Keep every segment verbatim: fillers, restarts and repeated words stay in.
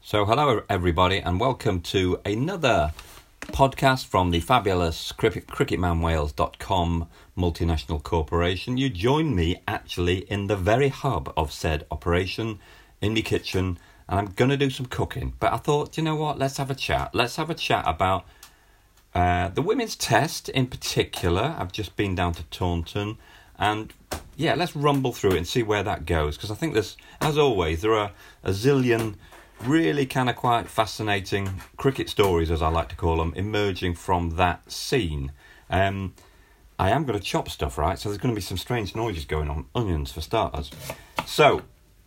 So hello everybody and welcome to another podcast from the fabulous cricket man wales dot com multinational corporation. You join me actually in the very hub of said operation, in my kitchen, and I'm going to do some cooking. But I thought, you know what, let's have a chat. Let's have a chat about uh, the women's test in particular. I've just been down to Taunton and yeah, let's rumble through it and see where that goes. Because I think there's, as always, there are a zillion really kind of quite fascinating cricket stories, as I like to call them, emerging from that scene. Um, I am going to chop stuff, right? So there's going to be some strange noises going on. Onions, for starters. So,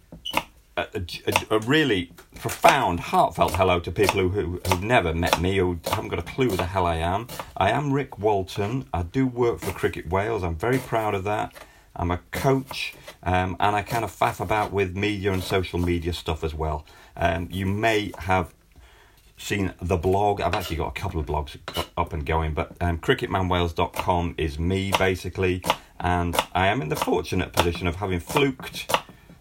a, a, a really profound, heartfelt hello to people who, who, who've never met me, who haven't got a clue who the hell I am. I am Rick Walton. I do work for Cricket Wales. I'm very proud of that. I'm a coach, um, and I kind of faff about with media and social media stuff as well. Um, you may have seen the blog. I've actually got a couple of blogs up and going, but um, cricket man wales dot com is me, basically, and I am in the fortunate position of having fluked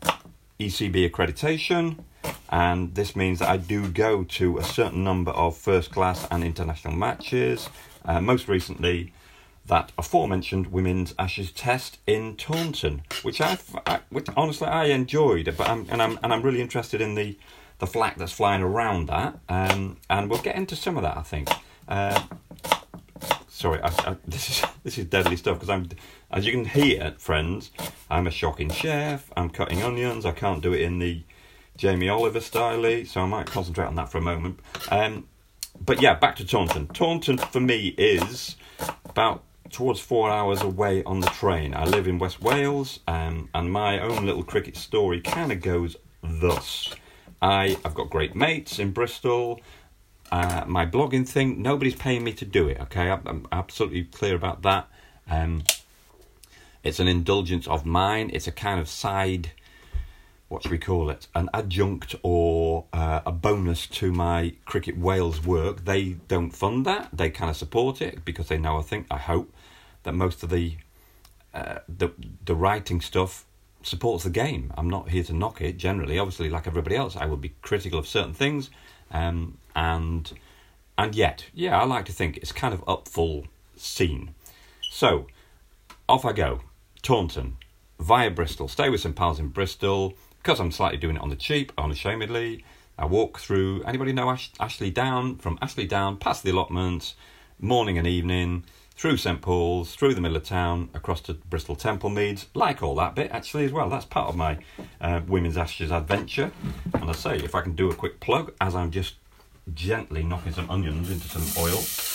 E C B accreditation, and this means that I do go to a certain number of first-class and international matches, uh, most recently that aforementioned women's Ashes test in Taunton, which I, which honestly I enjoyed, but I'm and I'm and I'm really interested in the the flack that's flying around that, um, and we'll get into some of that, I think. Uh, sorry, I, I, this is this is deadly stuff because I'm, as you can hear, friends, I'm a shocking chef. I'm cutting onions. I can't do it in the Jamie Oliver style, so I might concentrate on that for a moment. Um, but yeah, back to Taunton. Taunton for me is about towards four hours away on the train. I live in West Wales, um, and my own little cricket story kind of goes thus. I, I've got great mates in Bristol. Uh, my blogging thing, nobody's paying me to do it, okay? I'm, I'm absolutely clear about that. Um, it's an indulgence of mine. It's a kind of side, what should we call it? An adjunct or uh, a bonus to my Cricket Wales work. They don't fund that. They kind of support it because they know, I think, I hope, that most of the uh, the the writing stuff supports the game. I'm not here to knock it, generally. Obviously, like everybody else, I will be critical of certain things. Um, and and yet, yeah, I like to think it's kind of up full scene. So, off I go. Taunton, via Bristol. Stay with some pals in Bristol. Because I'm slightly doing it on the cheap, unashamedly. I walk through, anybody know Ash- Ashley Down? From Ashley Down, past the allotments, morning and evening, through St Paul's, through the middle of town, across to Bristol Temple Meads. Like all that bit, actually, as well. That's part of my uh, Women's Ashes adventure. And I say, if I can do a quick plug, as I'm just gently knocking some onions into some oil.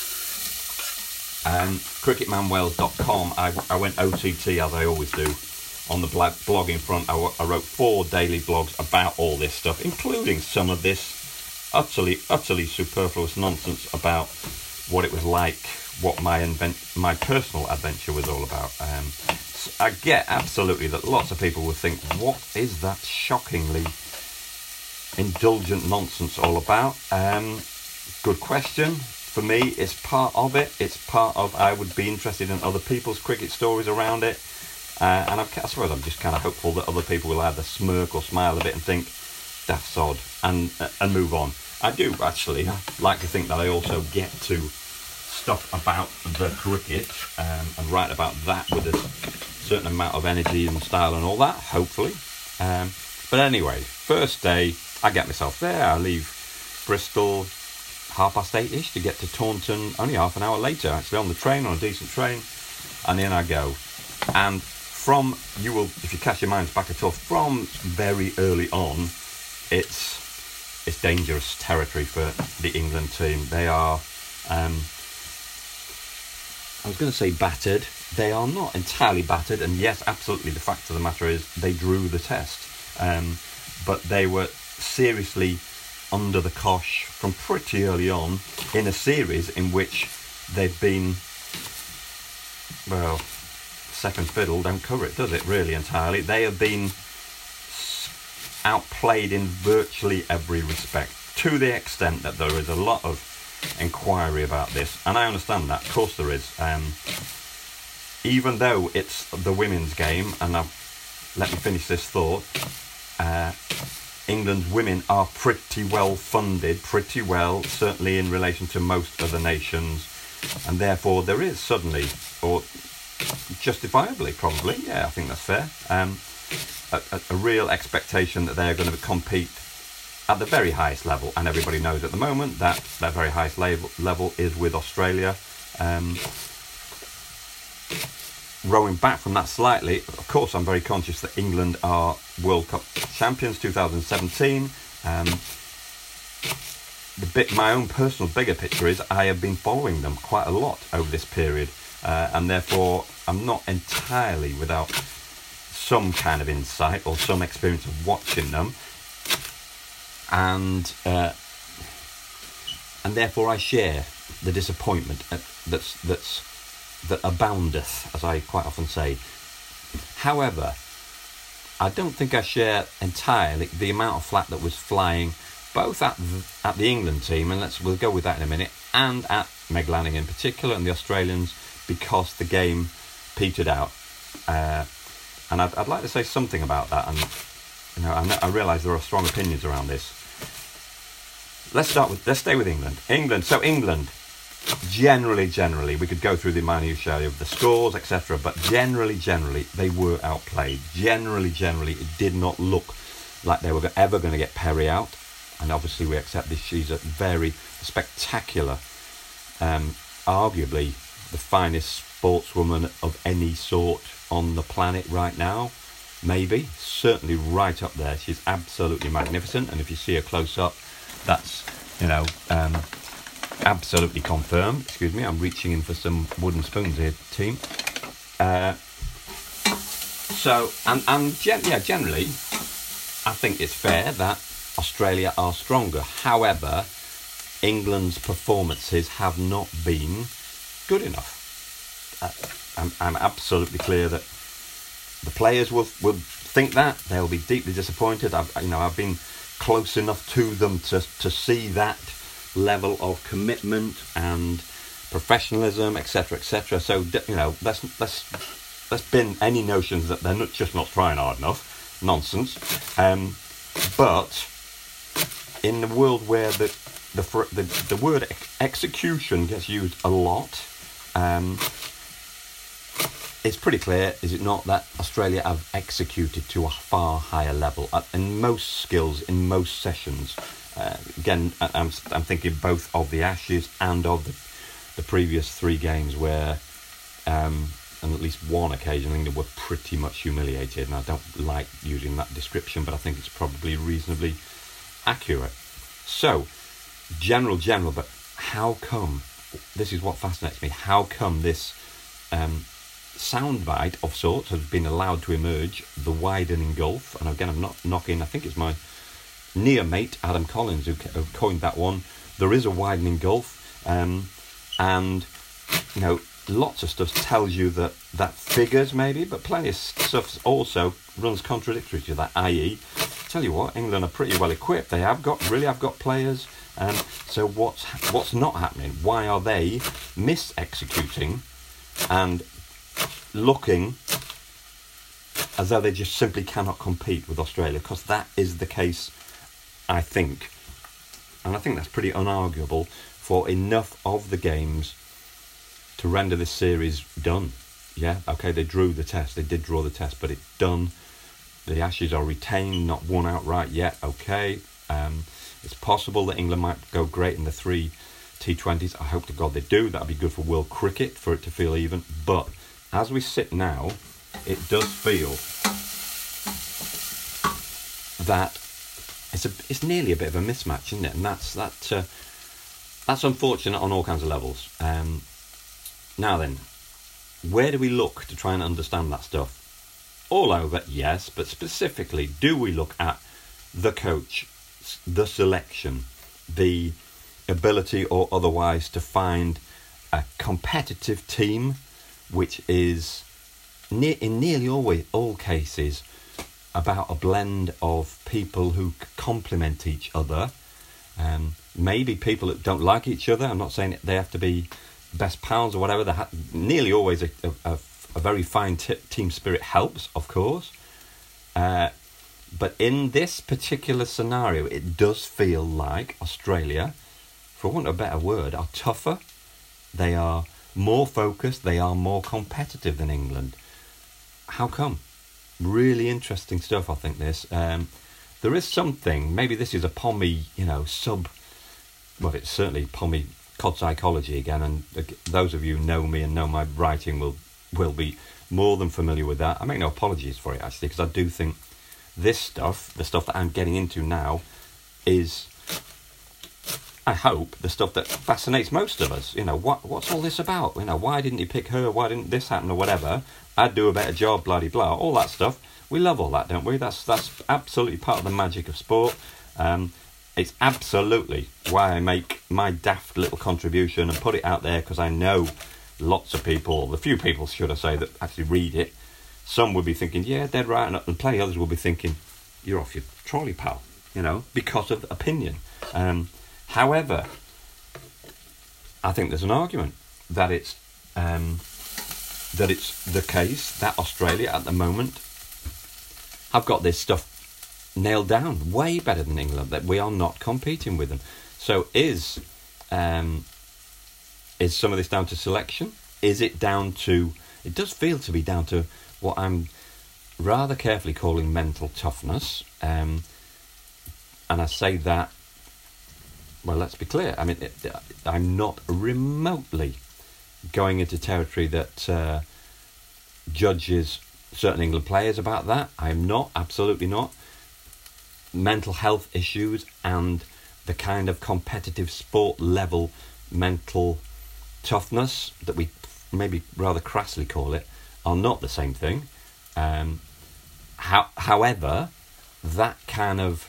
Um, cricket man wales dot com, I, I went O T T, as I always do. On the blog, blogging front, I, w- I wrote four daily blogs about all this stuff, including some of this utterly, utterly superfluous nonsense about what it was like, what my invent- my personal adventure was all about. Um, so I get absolutely that lots of people will think, what is that shockingly indulgent nonsense all about? Um, good question. For me, it's part of it. It's part of, I would be interested in other people's cricket stories around it. Uh, and I've, I suppose I'm just kind of hopeful that other people will either smirk or smile a bit and think, daft sod, and uh, and move on. I do actually like to think that I also get to stuff about the cricket um, and write about that with a certain amount of energy and style and all that, hopefully. Um, but anyway, first day, I get myself there. I leave Bristol half past eight-ish to get to Taunton only half an hour later, actually, on the train, on a decent train. And in I go. And from, you will, if you cast your minds back at all, from very early on, it's it's dangerous territory for the England team. They are, um, I was going to say battered. They are not entirely battered, and yes, absolutely, the fact of the matter is they drew the test. Um, but they were seriously under the cosh from pretty early on in a series in which they've been, well, second fiddle don't cover it, does it, really, entirely? They have been outplayed in virtually every respect, to the extent that there is a lot of inquiry about this, and I understand that, of course there is. Um, even though it's the women's game, and I've, let me finish this thought, uh, England's women are pretty well funded, pretty well, certainly in relation to most other nations, and therefore there is suddenly, or justifiably probably, yeah, I think that's fair, um, a, a, a real expectation that they're going to compete at the very highest level, and everybody knows at the moment that that very highest level, level is with Australia. Um, rowing back from that slightly, of course I'm very conscious that England are World Cup champions two thousand seventeen. Um, the bit, my own personal bigger picture is I have been following them quite a lot over this period, uh, and therefore I'm not entirely without some kind of insight or some experience of watching them, and uh, and therefore I share the disappointment that's that's that aboundeth, as I quite often say. However, I don't think I share entirely the amount of flack that was flying both at the, at the England team, and let's we'll go with that in a minute, and at Meg Lanning in particular and the Australians, because the game petered out. Uh, and I'd, I'd like to say something about that, and you know, I, I realise there are strong opinions around this. Let's start with let's stay with England. England. So England. Generally, generally, we could go through the minutiae of the scores, et cetera. But generally, generally, they were outplayed. Generally, generally, it did not look like they were ever going to get Perry out. And obviously, we accept this. She's a very spectacular, um, arguably the finest sportswoman of any sort on the planet right now. Maybe, certainly right up there. She's absolutely magnificent. And if you see her close up, that's, you know... Um, absolutely confirmed. Excuse me, I'm reaching in for some wooden spoons here, team. Uh, so, and, and gen- yeah, generally, I think it's fair that Australia are stronger. However, England's performances have not been good enough. Uh, I'm, I'm absolutely clear that the players will will think that. They'll be deeply disappointed. I've, you know, I've been close enough to them to to see that level of commitment and professionalism, et cetera, et cetera. So, you know, let's let's let's bin any notions that they're not just not trying hard enough. Nonsense. Um, but in the world where the the the, the word ex- execution gets used a lot, um, it's pretty clear, is it not, that Australia have executed to a far higher level uh, in most skills, in most sessions. Uh, again, I'm I'm thinking both of the Ashes and of the the previous three games where, um, on at least one occasion, England were pretty much humiliated. And I don't like using that description, but I think it's probably reasonably accurate. So, general, general, but how come? This is what fascinates me. How come this um, soundbite of sorts has been allowed to emerge? The widening gulf, and again, I'm not knocking. I think it's my near mate Adam Collins who coined that one. There is a widening gulf, um, and you know, lots of stuff tells you that that figures maybe, but plenty of stuff also runs contradictory to that. that is, tell you what, England are pretty well equipped. They have got really have got players, and so what's what's not happening? Why are they mis-executing and looking as though they just simply cannot compete with Australia? Because that is the case, I think, and I think that's pretty unarguable for enough of the games to render this series done. Yeah, okay, they drew the test, they did draw the test, but it's done. The Ashes are retained, not won outright yet. Okay, um, it's possible that England might go great in the three T twenties. I hope to God they do. That'd be good for world cricket, for it to feel even. But as we sit now, it does feel that It's a, it's nearly a bit of a mismatch, isn't it? And that's that. Uh, that's unfortunate on all kinds of levels. Um, now then, where do we look to try and understand that stuff? All over, yes, but specifically, do we look at the coach, the selection, the ability or otherwise to find a competitive team, which is ne- in nearly always all cases about a blend of people who complement each other, um, maybe people that don't like each other. I'm not saying they have to be best pals or whatever. They ha- nearly always a, a, a very fine t- team spirit helps, of course. Uh, But in this particular scenario, it does feel like Australia, for want of a better word, are tougher. They are more focused. They are more competitive than England. How come? Really interesting stuff, I think, this. Um, there is something, maybe this is a Pommy, you know, sub, well, it's certainly Pommy cod psychology again, and those of you who know me and know my writing will, will be more than familiar with that. I make no apologies for it, actually, because I do think this stuff, the stuff that I'm getting into now, is, I hope, the stuff that fascinates most of us. You know, what what's all this about? You know, why didn't he pick her? Why didn't this happen or whatever? I'd do a better job, blah-de-blah, all that stuff. We love all that, don't we? That's that's absolutely part of the magic of sport. Um, it's absolutely why I make my daft little contribution and put it out there, because I know lots of people, the few people, should I say, that actually read it, some will be thinking, yeah, dead right, and plenty others will be thinking, you're off your trolley, pal, you know, because of opinion. Um, however, I think there's an argument that it's um, that it's the case that Australia at the moment have got this stuff nailed down way better than England, that we are not competing with them. So is um, is some of this down to selection? Is it down to, it does feel to be down to what I'm rather carefully calling mental toughness. Um, and I say that, well, let's be clear. I mean, it, I'm not remotely going into territory that uh, judges certain England players about that. I'm not, absolutely not. Mental health issues and the kind of competitive sport level mental toughness that we maybe rather crassly call it are not the same thing. Um, how, however, that kind of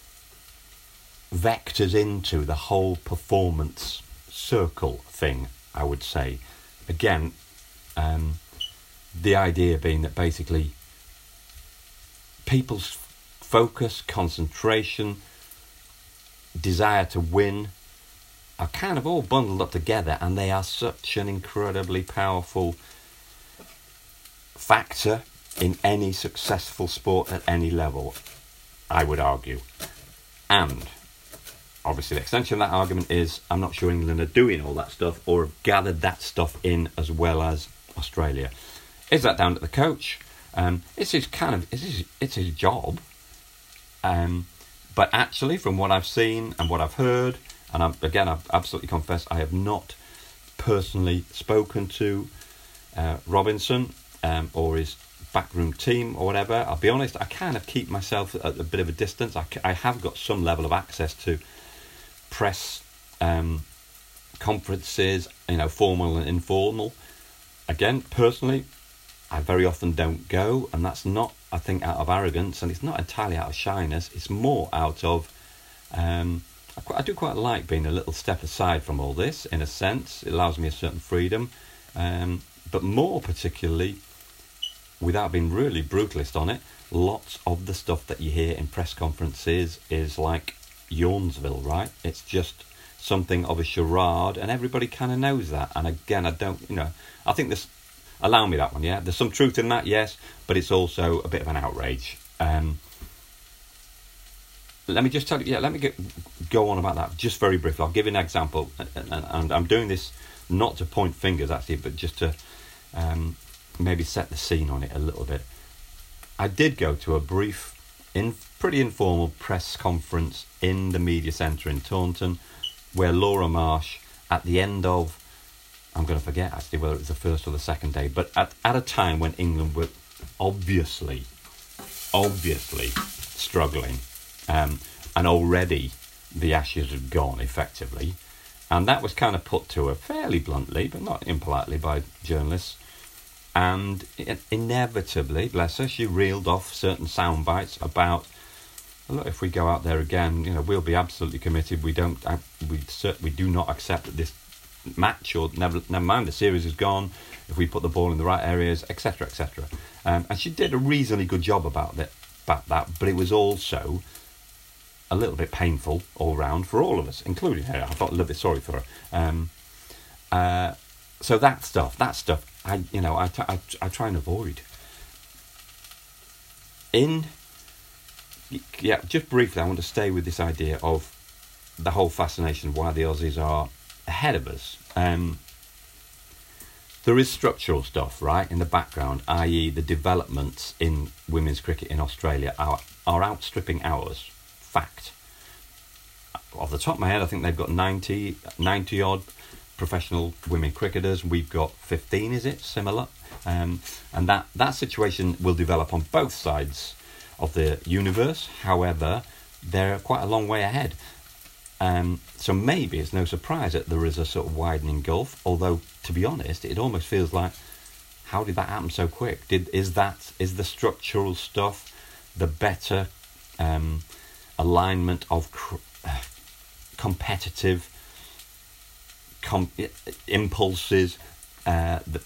vectors into the whole performance circle thing, I would say. Again, um, the idea being that basically people's focus, concentration, desire to win are kind of all bundled up together, and they are such an incredibly powerful factor in any successful sport at any level, I would argue. And obviously the extension of that argument is I'm not sure England are doing all that stuff or have gathered that stuff in as well as Australia. Is that down to the coach? Um, it's his kind of it's his, it's his job. Um, but actually, from what I've seen and what I've heard, and I'm, again, I absolutely confess I have not personally spoken to uh, Robinson um, or his backroom team or whatever. I'll be honest, I kind of keep myself at a bit of a distance. I, I have got some level of access to press um, conferences, you know, formal and informal. Again, personally, I very often don't go, and that's not, I think, out of arrogance, and it's not entirely out of shyness. It's more out of um, I, quite, I do quite like being a little step aside from all this, in a sense. It allows me a certain freedom, um, but more particularly, without being really brutalist on it, lots of the stuff that you hear in press conferences is like Yawnsville, right? It's just something of a charade, and everybody kind of knows that. And again, I don't, you know, I think this, allow me that one, yeah? There's some truth in that, yes, but it's also a bit of an outrage. Um, let me just tell you, yeah, let me get, go on about that just very briefly. I'll give you an example, and, and, and I'm doing this not to point fingers, actually, but just to um, maybe set the scene on it a little bit. I did go to a brief, in pretty informal press conference in the media centre in Taunton, where Laura Marsh, at the end of, I'm going to forget actually whether it was the first or the second day, but at, at a time when England were obviously, obviously struggling, um, and already the Ashes had gone effectively, and that was kind of put to her fairly bluntly, but not impolitely, by journalists. And inevitably, bless her, she reeled off certain sound bites about, look, if we go out there again, you know, we'll be absolutely committed. We don't, we we do not accept that this match, or never, never mind, the series is gone. If we put the ball in the right areas, et cetera, et cetera. Um, and she did a reasonably good job about that, about that. But it was also a little bit painful all round for all of us, including her. I felt a little bit sorry for her. Um, uh, so that stuff, that stuff. I, you know, I, t- I, I try and avoid. In yeah, just briefly, I want to stay with this idea of the whole fascination of why the Aussies are ahead of us. Um, there is structural stuff, right, in the background, that is the developments in women's cricket in Australia are, are outstripping ours. Fact. Off the top of my head, I think they've got ninety, ninety odd professional women cricketers. We've got fifteen, is it? Similar. Um, and that, that situation will develop on both sides of the universe. However, they're quite a long way ahead. Um, so maybe it's no surprise that there is a sort of widening gulf. Although, to be honest, it almost feels like, how did that happen so quick? Did is that is the structural stuff, the better um, alignment of cr- uh, competitive com- impulses? Uh, the,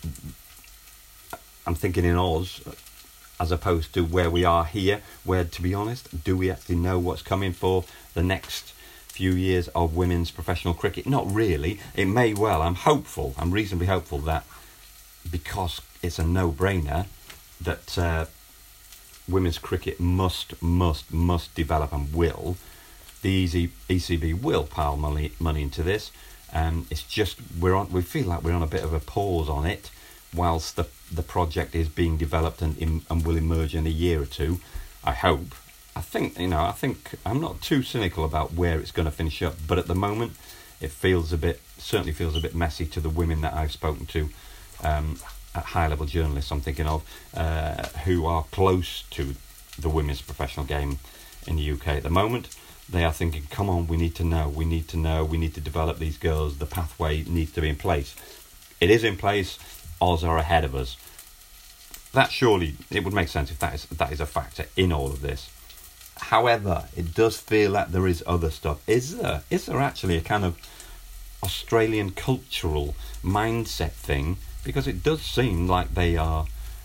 I'm thinking in Oz, as opposed to where we are here, where, to be honest, do we actually know what's coming for the next few years of women's professional cricket? Not really. It may well. I'm hopeful. I'm reasonably hopeful that because it's a no-brainer that uh, women's cricket must, must, must develop and will. The E C B will pile money money into this. Um, it's just we're on. We feel like we're on a bit of a pause on it, whilst the the project is being developed and in, and will emerge in a year or two. I hope. I think, you know, I think I'm not too cynical about where it's going to finish up, but at the moment it feels a bit, certainly feels a bit messy to the women that I've spoken to, um, at high-level journalists I'm thinking of, uh, who are close to the women's professional game in the U K at the moment. They are thinking, come on, we need to know, we need to know, we need to develop these girls, the pathway needs to be in place. It is in place. Oz are ahead of us. That surely, it would make sense if that is that is a factor in all of this. However, it does feel like there is other stuff. Is there? Is there actually a kind of Australian cultural mindset thing? Because it does seem like they are,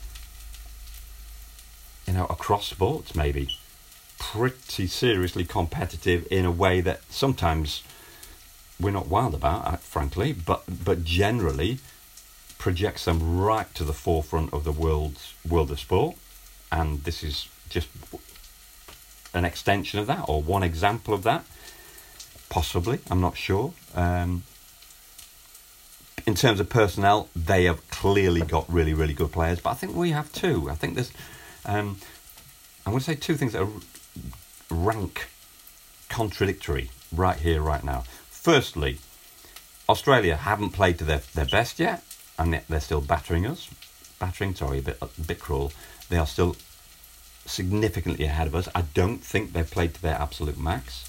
you know, across sports maybe, pretty seriously competitive in a way that sometimes we're not wild about, frankly, but but generally projects them right to the forefront of the world's world of sport. And this is just an extension of that, or one example of that, possibly. I'm not sure. Um, in terms of personnel, they have clearly got really, really good players, but I think we have too. I think there's, um, I'm going to say two things that are rank contradictory right here, right now. Firstly, Australia haven't played to their, their best yet, and they're still battering us. Battering, sorry, a bit, a bit cruel. They are still significantly ahead of us. I don't think they've played to their absolute max.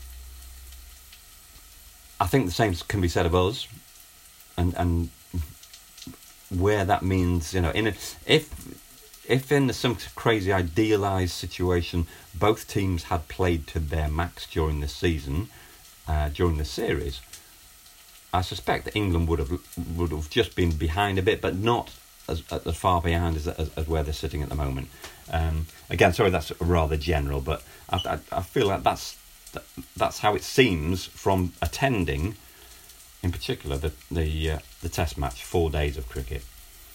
I think the same can be said of us, and and where that means, you know, in a, if if in some crazy idealised situation both teams had played to their max during this season, uh, during the series, I suspect that England would have would have just been behind a bit, but not as as far behind as as, as where they're sitting at the moment. Um, again, sorry, that's rather general, but I, I, I feel like that's that's how it seems from attending, in particular, the the uh, the Test match, four days of cricket.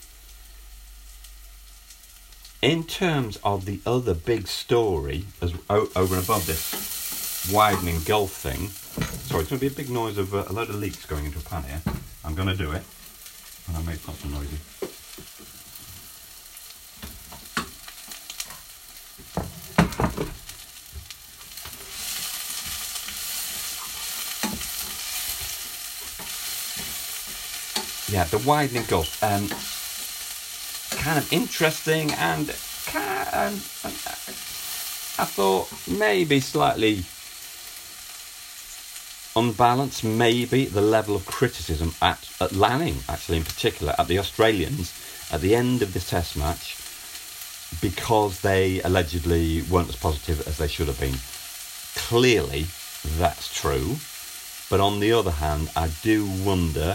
In terms of the other big story, as o- over and above this widening gulf thing, sorry, it's going to be a big noise of uh, a load of leaks going into a pan here. I'm going to do it, and I make lots of noisy. Yeah, the widening gulf, um, kind of interesting, and kind of, um, I thought maybe slightly unbalanced, maybe the level of criticism at, at Lanning, actually in particular, at the Australians at the end of this Test match, because they allegedly weren't as positive as they should have been. Clearly, that's true, but on the other hand, I do wonder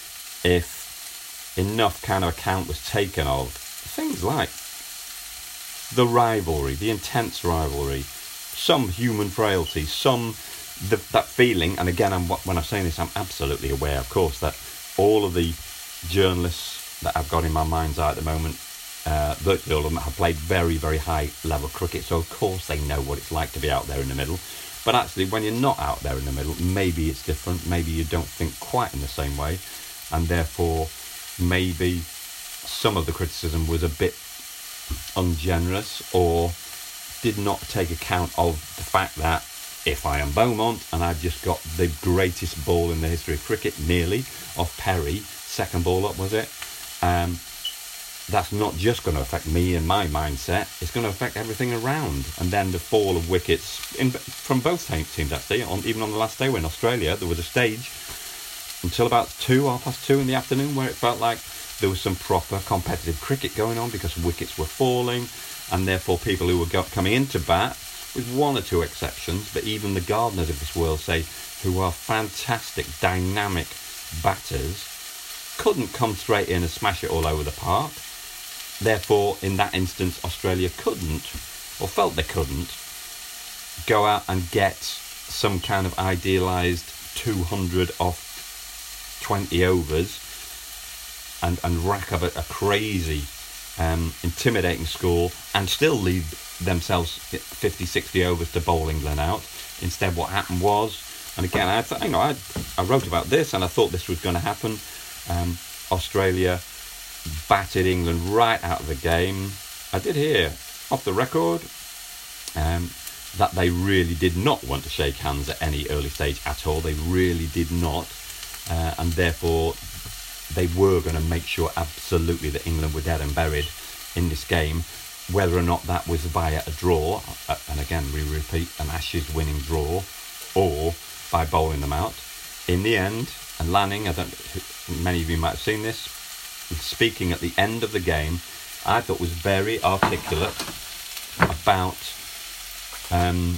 if enough kind of account was taken of things like the rivalry, the intense rivalry, some human frailty, some the, that feeling. And again, I'm, when I'm saying this, I'm absolutely aware, of course, that all of the journalists that I've got in my mind's eye at the moment uh, virtually all of them have played very, very high level cricket, so of course they know what it's like to be out there in the middle. But actually, when you're not out there in the middle, maybe it's different. Maybe you don't think quite in the same way, and therefore maybe some of the criticism was a bit ungenerous, or did not take account of the fact that if I am Beaumont and I've just got the greatest ball in the history of cricket, nearly, off Perry, second ball up, was it? Um, that's not just going to affect me and my mindset, it's going to affect everything around. And then the fall of wickets in, from both teams, actually, on, even on the last day when Australia, there was a stage until about two, half past two in the afternoon, where it felt like there was some proper competitive cricket going on because wickets were falling, and therefore people who were go- coming into bat, with one or two exceptions, but even the Gardners of this world, say, who are fantastic, dynamic batters, couldn't come straight in and smash it all over the park. Therefore, in that instance, Australia couldn't, or felt they couldn't, go out and get some kind of idealised two hundred off twenty overs and, and rack up a, a crazy, um, intimidating score and still leave themselves fifty, sixty overs to bowl England out. Instead, what happened was, and again, I, th- you know, I, I wrote about this and I thought this was going to happen. Um, Australia battered England right out of the game. I did hear off the record um, that they really did not want to shake hands at any early stage at all. They really did not, uh, and therefore they were going to make sure absolutely that England were dead and buried in this game. Whether or not that was via a draw, uh, and again we repeat, an Ashes winning draw, or by bowling them out. In the end, and Lanning, I don't, many of you might have seen this, speaking at the end of the game, I thought was very articulate about um,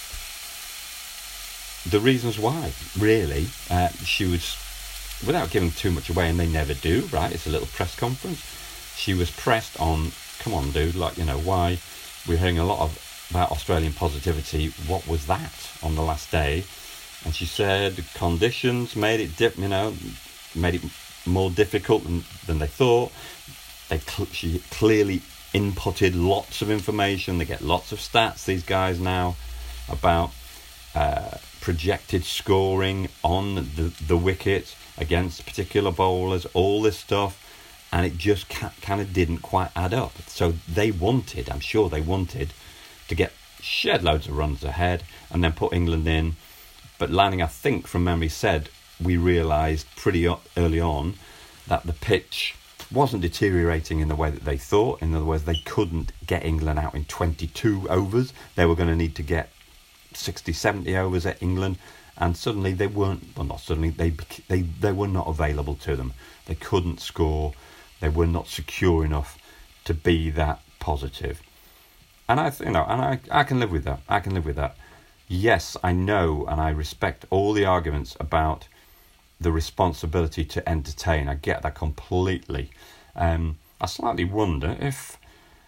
the reasons why, really. Uh, she was, without giving too much away, and they never do, right? It's a little press conference. She was pressed on, come on, dude, like, you know, why? We're hearing a lot of about Australian positivity. What was that on the last day? And she said conditions made it, dip, you know, made it more difficult than, than they thought. They cl- she clearly inputted lots of information. They get lots of stats, these guys now, about uh, projected scoring on the, the wicket against particular bowlers, all this stuff. And it just ca- kind of didn't quite add up. So they wanted, I'm sure they wanted, to get shed loads of runs ahead and then put England in. But Lanning, I think, from memory, said we realised pretty early on that the pitch wasn't deteriorating in the way that they thought. In other words, they couldn't get England out in twenty-two overs. They were going to need to get sixty, seventy overs at England. And suddenly they weren't, well, not suddenly, they they they were not available to them. They couldn't score. They were not secure enough to be that positive. And I, you know, and I, I can live with that. I can live with that. Yes, I know and I respect all the arguments about the responsibility to entertain. I get that completely. Um, I slightly wonder if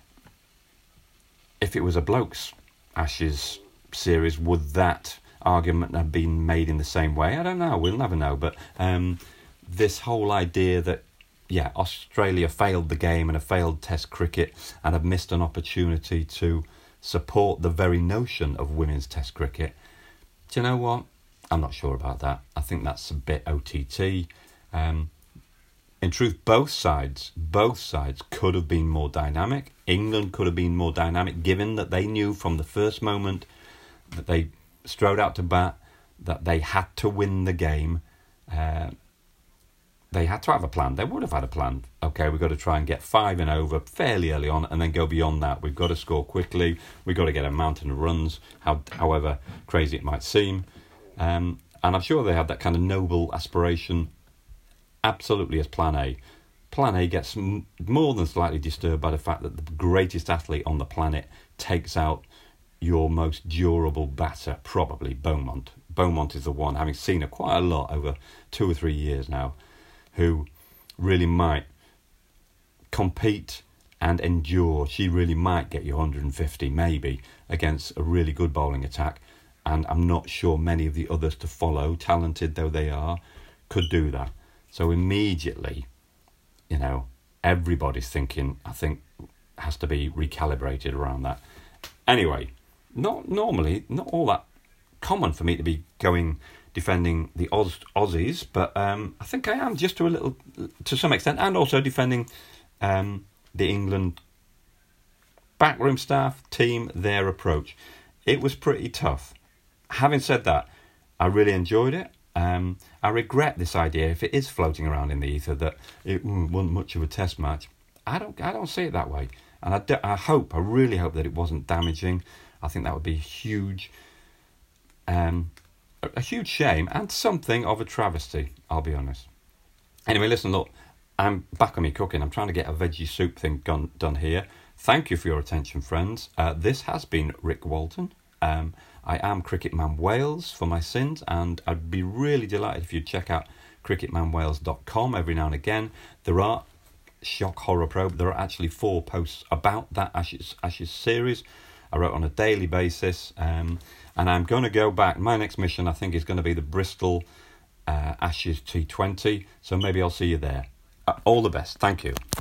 if it was a blokes Ashes series, would that argument have been made in the same way? I don't know. We'll never know. But um, this whole idea that, yeah, Australia failed the game and a failed Test cricket and have missed an opportunity to support the very notion of women's Test cricket. Do you know what? I'm not sure about that. I think that's a bit O T T. Um, in truth, both sides, both sides could have been more dynamic. England could have been more dynamic, given that they knew from the first moment that they strode out to bat that they had to win the game. Uh, They had to have a plan. They would have had a plan. Okay, we've got to try and get five and over fairly early on and then go beyond that. We've got to score quickly. We've got to get a mountain of runs, how, however crazy it might seem. Um, and I'm sure they had that kind of noble aspiration absolutely as plan A. Plan A gets m- more than slightly disturbed by the fact that the greatest athlete on the planet takes out your most durable batter, probably Beaumont. Beaumont is the one, having seen her quite a lot over two or three years now, who really might compete and endure. She really might get you one hundred fifty, maybe, against a really good bowling attack. And I'm not sure many of the others to follow, talented though they are, could do that. So immediately, you know, everybody's thinking, I think, has to be recalibrated around that. Anyway, not normally, not all that common for me to be going defending the Oz, Aussies, but um, I think I am just to a little, to some extent, and also defending um, the England backroom staff, team, their approach. It was pretty tough. Having said that, I really enjoyed it. Um, I regret this idea, if it is floating around in the ether, that it wasn't much of a test match. I don't, I don't see it that way, and I, do, I hope, I really hope that it wasn't damaging. I think that would be huge, um, a, a huge shame, and something of a travesty. I'll be honest. Anyway, listen, look, I'm back on me cooking. I'm trying to get a veggie soup thing done, done here. Thank you for your attention, friends. Uh, this has been Rick Walton. Um, I am Cricket Man Wales for my sins, and I'd be really delighted if you'd check out cricket man wales dot com every now and again. There are, shock horror probe, there are actually four posts about that Ashes, Ashes series. I wrote on a daily basis, um, and I'm going to go back. My next mission, I think, is going to be the Bristol uh, Ashes T twenty, so maybe I'll see you there. Uh, all the best. Thank you.